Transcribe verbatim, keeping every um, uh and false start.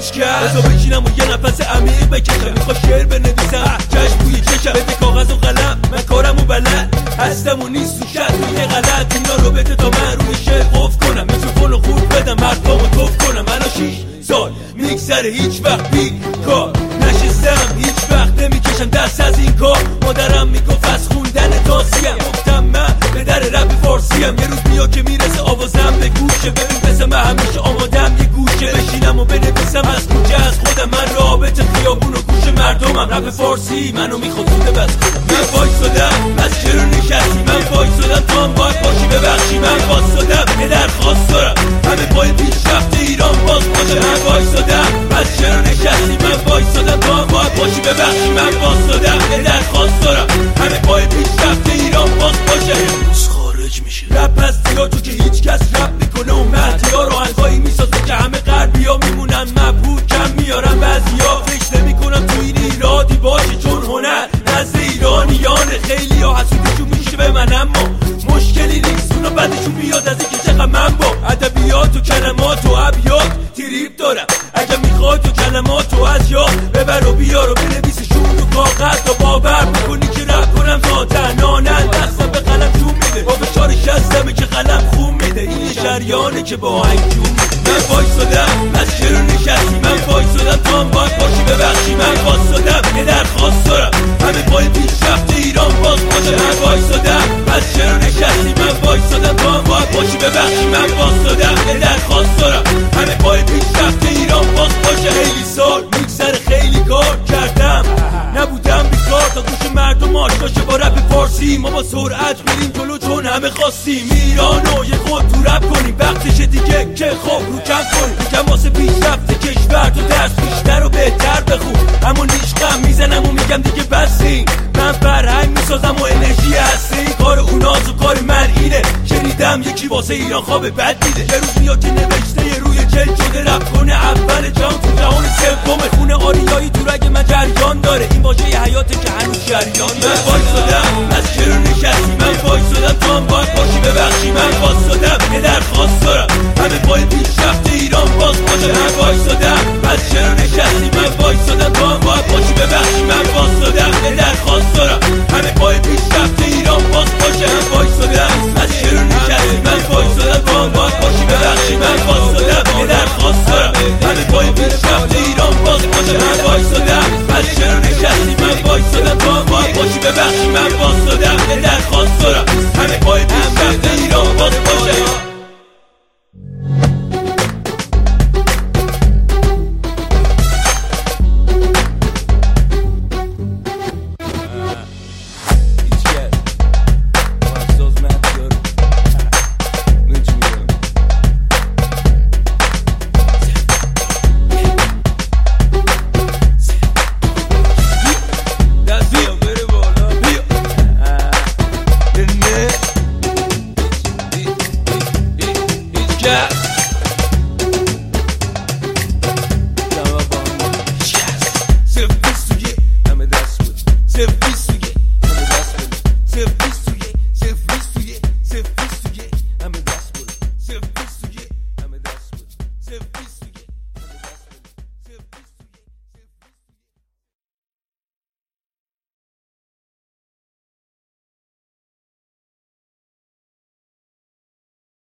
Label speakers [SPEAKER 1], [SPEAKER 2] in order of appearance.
[SPEAKER 1] هیچ کس. بذار بشینم و یه نفس عمیق بکشم، میخوا شعر بنویسم چشم بوی چشم، بده کاغذ و قلم من کارمو بلد هستم و نیست تو شد توی غلط. اینا رو بده تا من روی شعر قف کنم، میکروفون رو خورد بدم مردمو توف کنم. الان شیش سال میگذره هیچ وقت بیکار نشستم، هیچ وقت نمیکشم دست از این کار. مادرم میگفت از خوندن تاسیم، گفتم من به در رپ فارسیم. یه روز میاد که میرسه آوازم به گوشه، ببین پس من همیشه آمادم یه گوشه بشینم و بنویسم از کوچه از خودم. من رابط خیابون و گوش مردمم، رپ فارسی منو میخواد زوده بس کنم. من وایسادم بس چرا نشستی، من وایسادم تا هم باید باشی ببخشی. من وایسادم یه درخواست دارم همه پای پیشرفت ایران باز باشه. من وایسادم بس چرا نشستی، من وایسادم تا هم باید باشی ببخشی. من وایسادم یه درخواست دارم همه پای پیشرفت ایران باز باشه. امروز خارج میشه رپ از دیاتو که هیچ کس رپ میکنه و مهدیا رو انگاهی میسازه که همه غربیا میمونن مبهوت کم میارن. بعضیا فکر نمیکنم تو این ایرادی باشه چون هنر نزد ایرانیانه. خیلی ها حسودشون میشه به من اما مشکلی نیست، اونا بعدشون بیاد از اینکه چقدر من با ادبیات و کلمات و ابیات تریپ دارم. اگه میخوای تو کلمات و از یاد ببر و بیار و بنویسشون رو کاغذ تا باور میکنی که رپ کنم ذاتنانه. دستم به قلم جون میده با فشار شستمه که قلم خون میده. این شریانه که با هنجون میده. من وایسادم از چرا نشستی، من وایسادم تا هم باید باشی ببخشی. من وایسادم یه درخواست دارم همه پای پیشرفت ایران باز باشه. من وایسادم از چرا نشستی، من وایسادم تا هم باید باشی ببخشی. من وایسادم یه درخواست دارم همه پای پیشرفت ایران باز باشه. خیلی سال میگذره خیلی کار کردم نبودم بیکار تا گوش مردم آشناشه با رپ فارسی. ما با سرعت میریم جلو چون همه خواستیم ایرانو یه خود تو رپ کنیم. وقتشه دیگه که خوب رو کم کنیم میگم واسه پیشرفت کشور تو درس بیشتر و بهتر بخون. اما نیشقم میزنم و میگم دیگه بسیم. من فرهنگ میسازم و انرژی هستی، کار اوناز و کار من اینه. شنیدم یکی واسه ایران خواب بد دیده، یه روز میاد که نوشته روی جلد شده رپ کنه اول جام تو جهان سوم. خونه آریایی تو رگ من جریان داره، این باشه یه حیاته که هنوز جریان داره. من وایسادم از چرا نشستی، من وایسادم تا هم باید باشی ببخشی. من وایسادم یه درخواست دارم همه پای پیشرفت ایران باز باشه. من وایسادم از چرا نشستی، من وایسادم تا هم باید باشی ببخشی. من وایسادم یه درخواست دارم همه پای پیشرفت ایران باز باشه. من وایسادم از چرا نشستی، من وایسادم تا هم باید باشی ببخشی. من وایسادم یه درخواست دارم همه پای پیشرفت ایران باز باشه. من وایسادم از چرا نشستی، من وایسادم تا هم باید باشی ببخشی. من وایسادم یه درخواست دارم همه پای پیشرفت ایران باز باشه. Yeah.